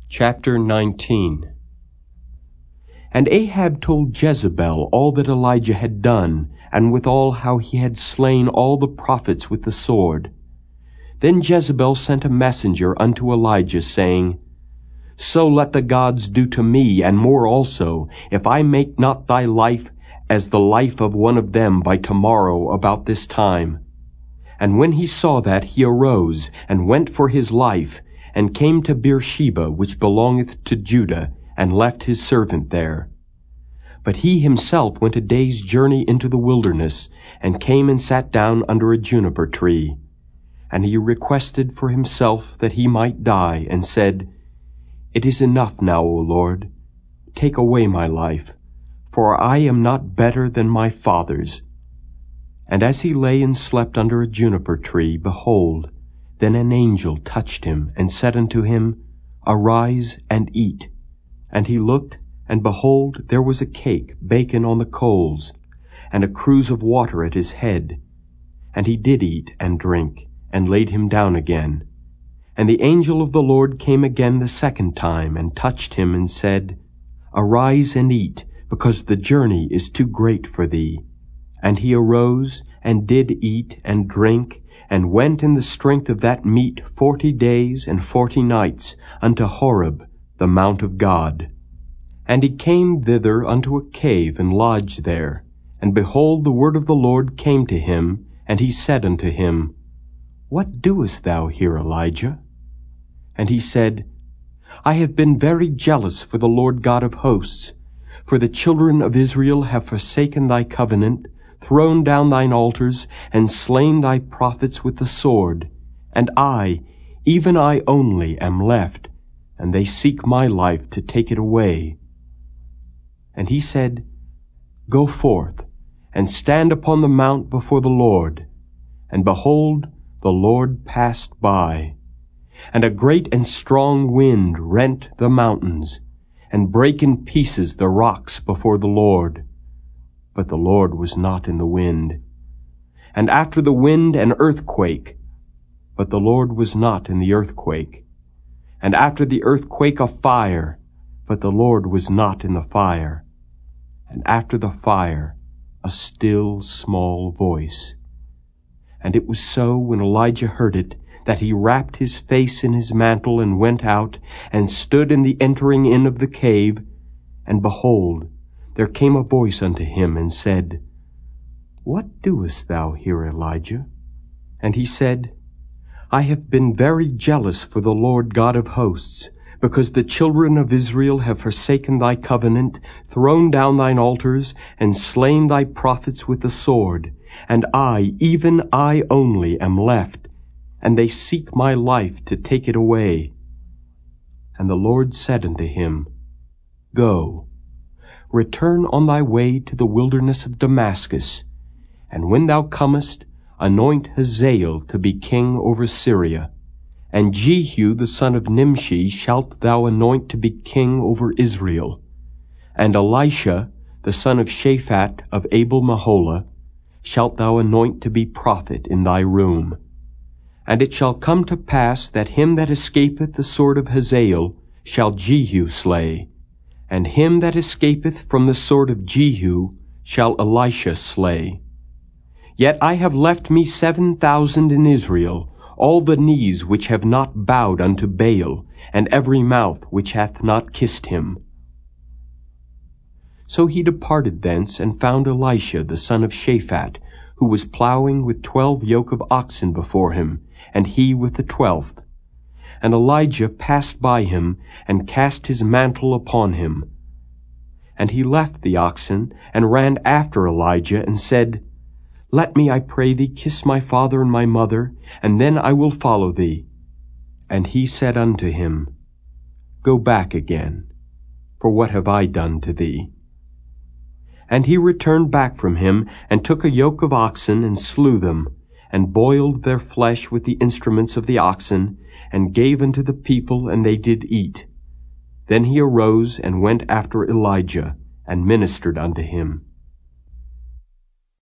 Chapter 19. And Ahab told Jezebel all that Elijah had done, and withal how he had slain all the prophets with the sword. Then Jezebel sent a messenger unto Elijah, saying, So let the gods do to me, and more also, if I make not thy life as the life of one of them by tomorrow about this time. And when he saw that, he arose, and went for his life, and came to Beersheba, which belongeth to Judah, and left his servant there. But he himself went a day's journey into the wilderness, and came and sat down under a juniper tree. And he requested for himself that he might die, and said, It is enough now, O Lord. Take away my life, for I am not better than my fathers. And as he lay and slept under a juniper tree, behold, then an angel touched him, and said unto him, Arise and eat. And he looked, and behold, there was a cake baken on the coals, and a cruse of water at his head. And he did eat and drink, and laid him down again. And the angel of the Lord came again the second time, and touched him, and said, Arise and eat, because the journey is too great for thee. And he arose, and did eat and drink, and went in the strength of that meat 40 days and 40 nights unto Horeb, the mount of God. And he came thither unto a cave, and lodged there. And behold, the word of the Lord came to him, and he said unto him, What doest thou here, Elijah? And he said, I have been very jealous for the Lord God of hosts, for the children of Israel have forsaken thy covenant, thrown down thine altars, and slain thy prophets with the sword. And I, even I only, am left, and they seek my life to take it away. And he said, Go forth, and stand upon the mount before the Lord. And behold, the Lord passed by. And a great and strong wind rent the mountains, and brake in pieces the rocks before the Lord. But the Lord was not in the wind. And after the wind an earthquake, but the Lord was not in the earthquake. And after the earthquake a fire, but the Lord was not in the fire. And after the fire a still small voice. And it was so, when Elijah heard it, that he wrapped his face in his mantle, and went out, and stood in the entering in of the cave. And behold, there came a voice unto him, and said, What doest thou here, Elijah? And he said, I have been very jealous for the Lord God of hosts, because the children of Israel have forsaken thy covenant, thrown down thine altars, and slain thy prophets with the sword. And I, even I only, am left, and they seek my life to take it away. And the Lord said unto him, Go, return on thy way to the wilderness of Damascus, and when thou comest, anoint Hazael to be king over Syria. And Jehu the son of Nimshi shalt thou anoint to be king over Israel. And Elisha the son of Shaphat of Abel-Meholah shalt thou anoint to be prophet in thy room. And it shall come to pass that him that escapeth the sword of Hazael shall Jehu slay, and him that escapeth from the sword of Jehu shall Elisha slay. Yet I have left me 7,000 in Israel, all the knees which have not bowed unto Baal, and every mouth which hath not kissed him. So he departed thence, and found Elisha the son of Shaphat, who was plowing with 12 yoke of oxen before him, and he with the 12th. And Elijah passed by him, and cast his mantle upon him. And he left the oxen, and ran after Elijah, and said, Let me, I pray thee, kiss my father and my mother, and then I will follow thee. And he said unto him, Go back again, for what have I done to thee? And he returned back from him, and took a yoke of oxen, and slew them, and boiled their flesh with the instruments of the oxen, and gave unto the people, and they did eat. Then he arose, and went after Elijah, and ministered unto him.